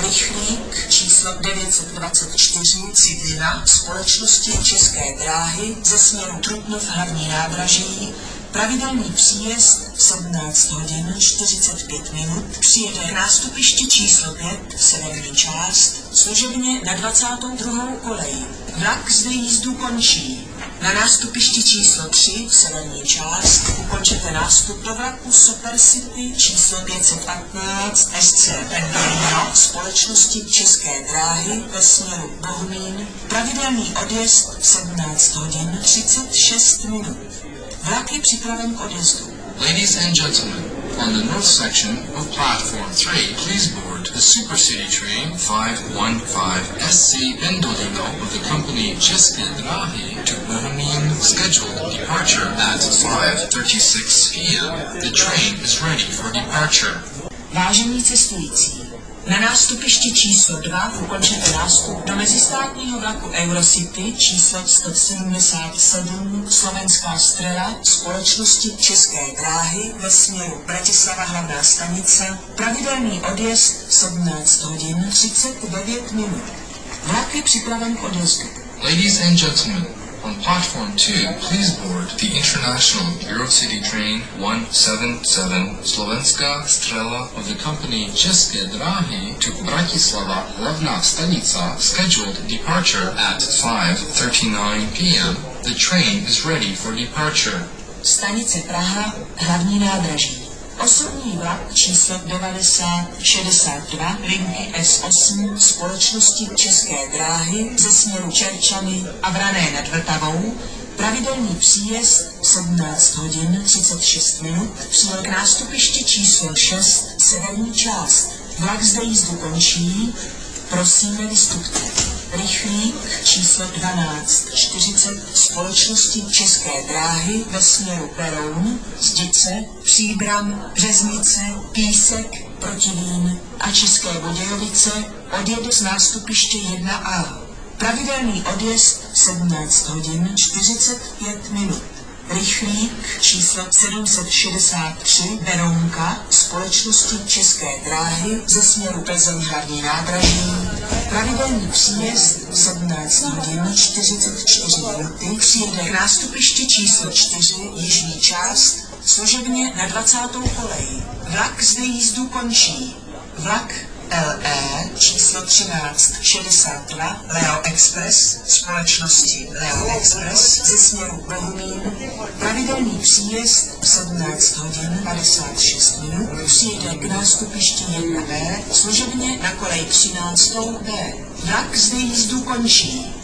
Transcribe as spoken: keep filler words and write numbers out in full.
Rychlík číslo devět set dvacet čtyři Cidlina společnosti České dráhy ze směru Trutnov hlavní nádraží. Pravidelný příjezd v sedmnáct hodin čtyřicet pět minut přijede k nástupišti číslo pět severní část, služebně na dvacátou druhou koleji. Vlak zde jízdu končí. Na nástupišti číslo tři severní část ukončete nástup do vlaku Supercity číslo pět set patnáct S C Pendolino společnosti České dráhy ve směru Bohumín. Pravidelný odjezd v sedmnáct hodin třicet šest minut. Vlak je připraven k odjezdu. Ladies and gentlemen, on the north section of platform three, please board the Supercity train five one five S C Pendolino of the company České dráhy to Bohumín, scheduled departure at five thirty-six p m The train is ready for departure. Vážení cestující, na nástupišti číslo dva ukončete nástup do mezistátního vlaku Eurocity číslo sto sedmdesát sedm Slovenská Strela společnosti České dráhy ve směru Bratislava hlavná stanice. Pravidelný odjezd sedmnáct hodin třicet devět minut. Vlak je připraven k odjezdu. Ladies and gentlemen, on platform two, please board the international Eurocity train one seven seven Slovenská Strela of the company České dráhy to Bratislava hlavná stanica, scheduled departure at five thirty-nine p m The train is ready for departure. Stanice Praha, hlavní nádraží. Osobní vlak číslo devadesát šedesát dva linky S osm společnosti České dráhy ze směru Čerčany a Vrané nad Vltavou. Pravidelný příjezd sedmnáct hodin třicet šest minut přijel k nástupišti číslo šest severní část. Vlak zde jízdu končí. Prosíme, vystupte. Rychlík číslo dvanáct čtyřicet společnosti České dráhy ve směru Beroun, Zdice, Příbram, Březnice, Písek, Protivín a České Budějovice odjede z nástupiště jedna A. Pravidelný odjezd sedmnáct hodin čtyřicet pět minut. Rychlík číslo sedm set šedesát tři Berounka společnosti České dráhy ze směru Plzeň hlavní nádraží. Pravidelný příjezd sedmnáct hodin čtyřicet čtyři minuty přijede k nástupišti číslo čtyři jižní část, služebně na dvacátou koleji. Vlak zde jízdu končí. Vlak L E číslo třináct šedesát dva Leo Express společnosti Leo Express ze směru Bohumín. Pravidelný příjezd sedmnáct hodin padesát šest minut přijede k nástupišti jedna B, služebně na kolej třináct B. Vlak zde jízdu končí.